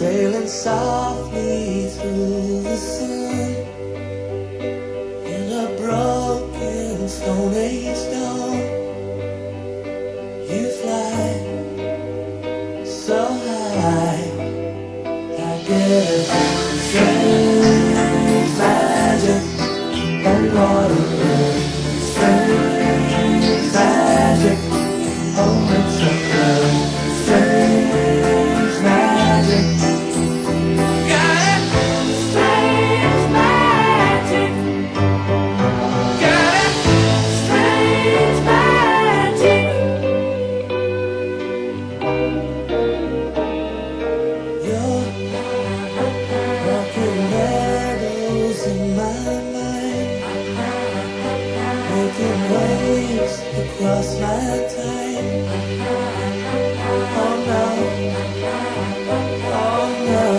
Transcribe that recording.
sailing softly through the sun in a broken Stone Age dawn. You fly so high, I get strange magic on water, strange magic on the chocolate, strange magic. Got it, strange magic. Got it, strange magic. You're rocking meadows in my mind, making waves across my time. Oh no, oh no.